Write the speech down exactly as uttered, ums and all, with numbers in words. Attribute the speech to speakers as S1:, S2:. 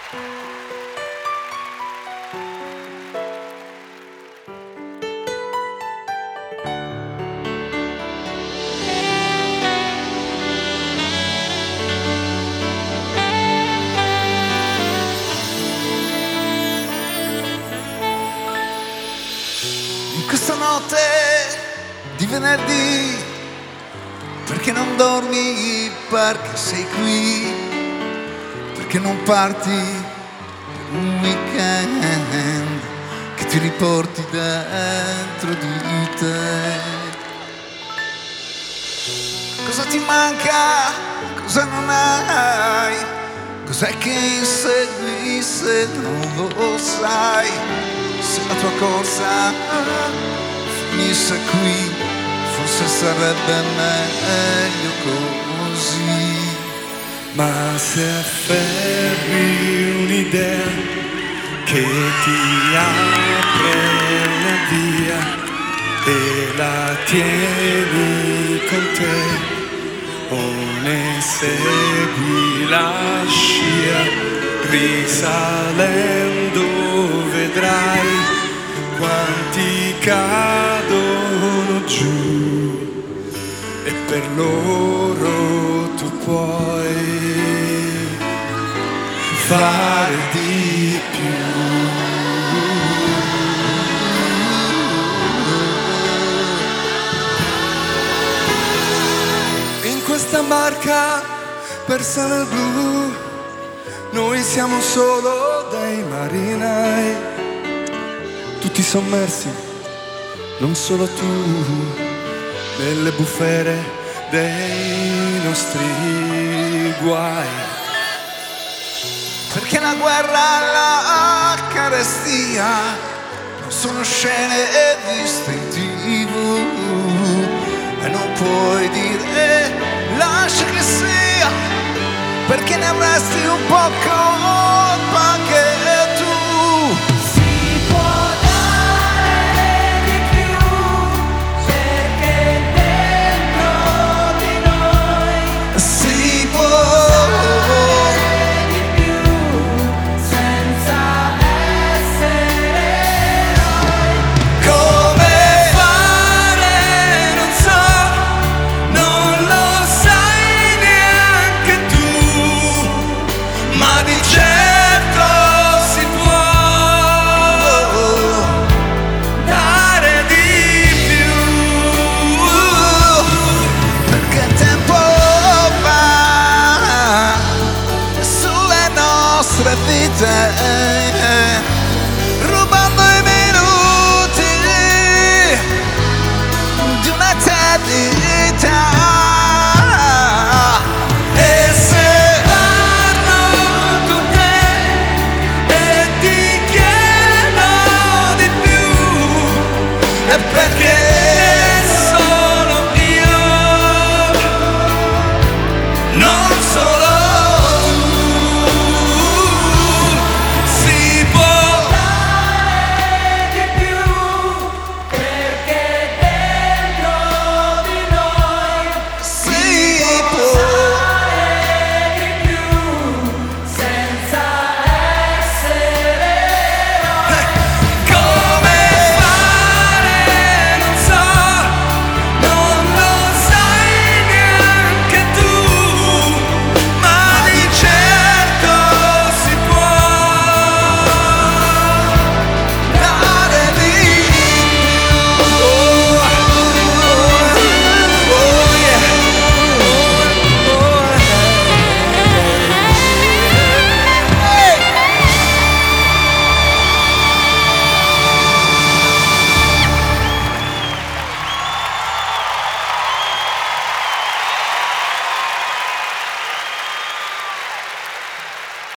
S1: Questa notte di venerdì, perché non dormi, perché sei qui, perché non parti per un weekend che ti riporti dentro di te. Cosa ti manca, cosa non hai, cos'è che insegui se non lo sai, se la tua corsa finisse qui, forse sarebbe meglio così.
S2: Ma se afferri un'idea che ti apre una via e la tieni con te, o ne segui la scia, risalendo vedrai quanti cadono giù, e per loro tu puoi fare di più. In questa barca persa nel blu, noi siamo solo dei marinai, tutti sommersi, non solo tu, nelle bufere dei nostri guai.
S1: Perché la guerra, la carestia non sono scene viste in tivù, e non puoi dire lascia che sia, perché ne avresti un po' colpa anche tu.
S3: Si può dare di più, perché dentro di noi
S1: Si può
S3: dare di più, senza essere eroi.
S2: Come fare non so, non lo sai neanche tu, ma di certo si può dare di più.
S1: perché tempo fa sulle nostre vite